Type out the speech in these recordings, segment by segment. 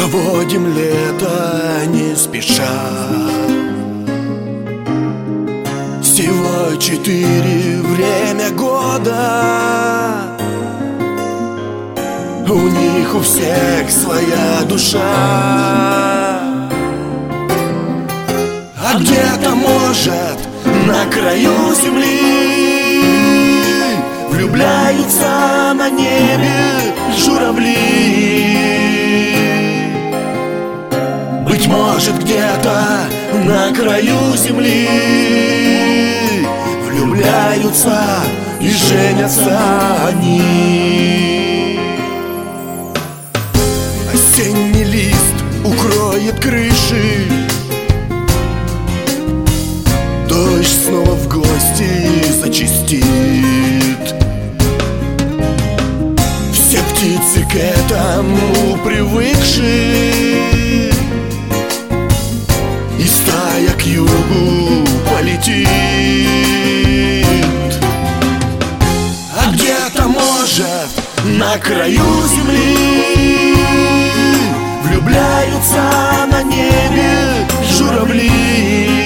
Проводим лето не спеша. Всего 4 время года. У них у всех своя душа. А где-то, может, на краю земли влюбляются на небе журавли. Быть может, где-то на краю земли влюбляются и женятся они. Осенний лист укроет крыши, дождь снова в гости зачастит. Все птицы к этому привыкши, и стая к югу полетит. А где-то, может, на краю земли влюбляются на небе журавли.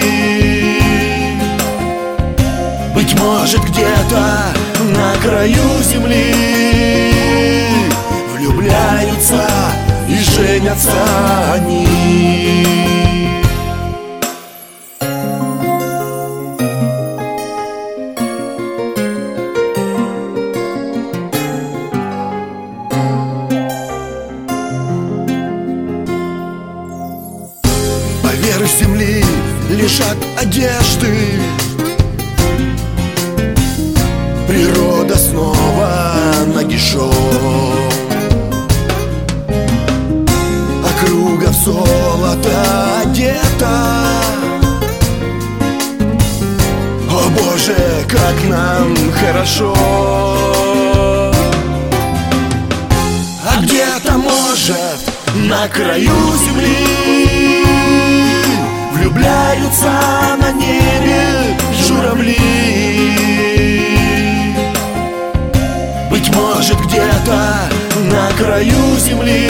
Быть может, где-то на краю земли влюбляются и женятся они. Поверх земли лежат одежды, природа снова нагишом. Округа в золото одета. О Боже, как нам хорошо! А где-то, может, на краю земли влюбляются на небе журавли. Быть может, где-то на краю земли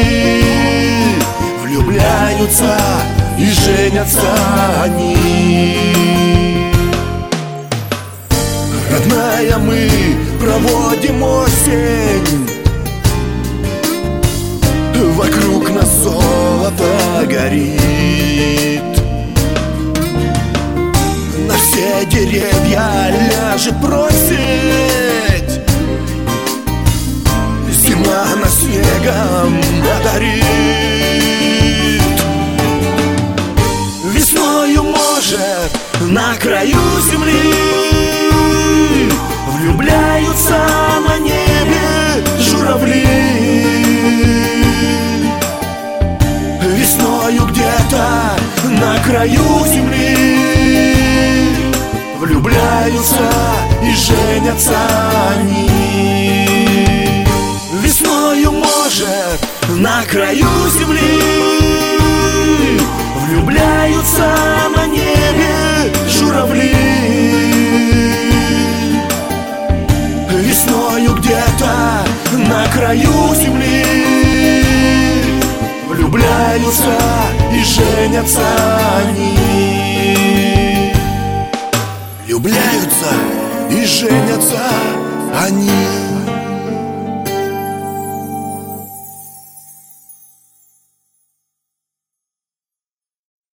влюбляются и женятся они. Родная, мы проводим осень, вокруг нас золото горит. На все деревья ляжет просить, зима нас снегом одарит. Весною, может, на краю земли влюбляются на небе журавли. Весною где-то на краю земли влюбляются и женятся они. Весною, может, на краю земли влюбляются на небе журавли. Весною где-то на краю земли влюбляются и женятся они. Влюбляются и женятся они.